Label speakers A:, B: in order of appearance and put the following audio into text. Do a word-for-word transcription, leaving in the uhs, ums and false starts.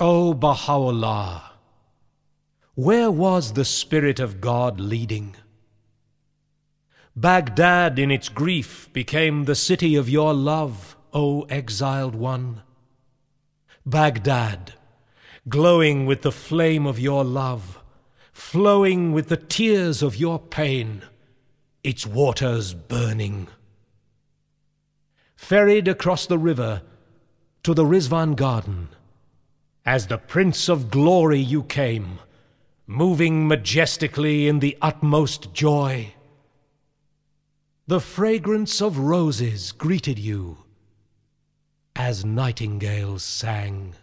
A: O Baha'u'llah, where was the Spirit of God leading? Baghdad in its grief became the city of your love, O exiled one. Baghdad, glowing with the flame of your love, flowing with the tears of your pain, its waters burning. Ferried across the river to the Rizwan garden, as the Prince of Glory you came, moving majestically in the utmost joy. The fragrance of roses greeted you as nightingales sang.